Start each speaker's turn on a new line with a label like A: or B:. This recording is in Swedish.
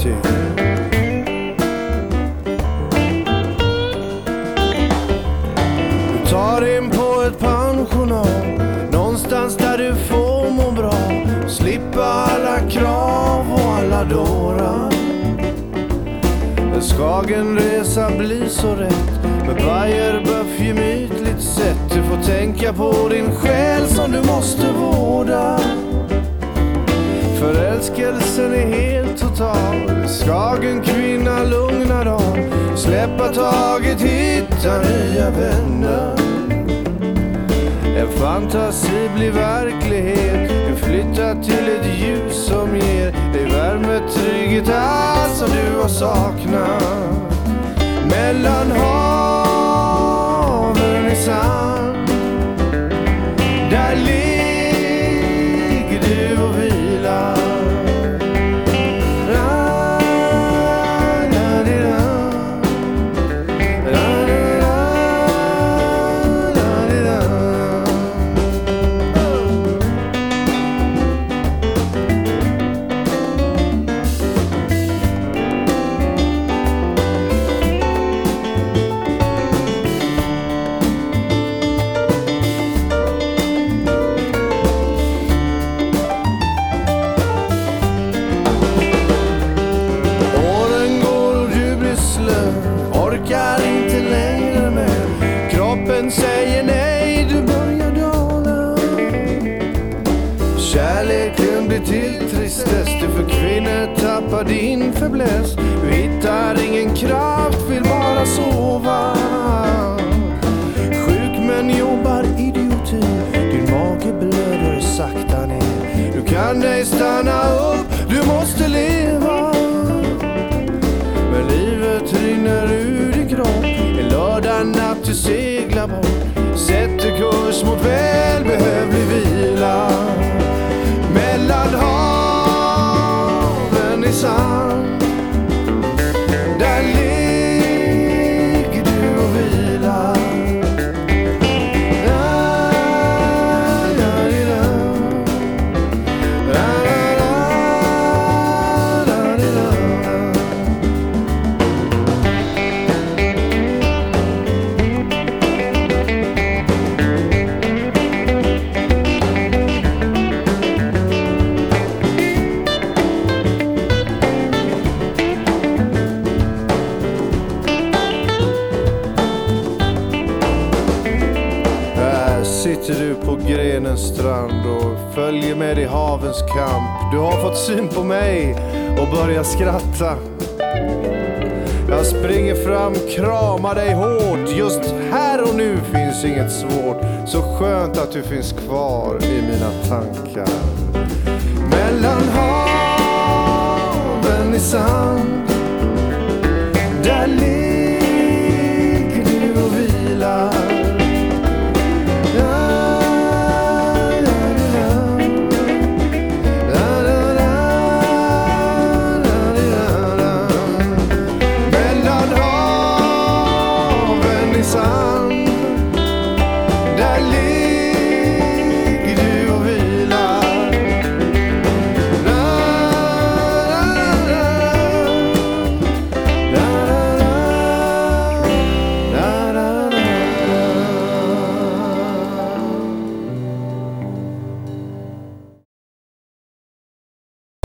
A: till. Du tar in på ett pensionat, någonstans där du får må bra, slippa alla krav och alla dårar. En Skagenresa blir så rätt, med Bayer-böff gemytligt sett. Du får tänka på din själ som du måste vårda. Förälskelsen är helt total, Skagen kvinna lugna dag. Släppa taget, hitta nya vänner. En fantasi blir verklighet. Du flyttar till ett ljus som ger dig värme, trygghet, allt som du har saknat. Mellan haven i sand, där ligger du och vilar. Säger nej, du börjar dala. Kärleken blir till tristess. Du för kvinnor tappar din fäbless. Du hittar ingen kraft, vill bara sova. Sjuk men jobbar idioti. Din mage blöder sakta ner. Du kan ej stanna upp, du måste leva. Men livet rinner ur din kropp. En lördag natt du seglar bort, sätter kurs mot välbehövlig vila. Mellan haven i sand, där ligger du och vilar. Sitter du på grenens strand och följer med i havens kamp. Du har fått syn på mig och börjar skratta. Jag springer fram, kramar dig hårt. Just här och nu finns inget svårt. Så skönt att du finns kvar i mina tankar.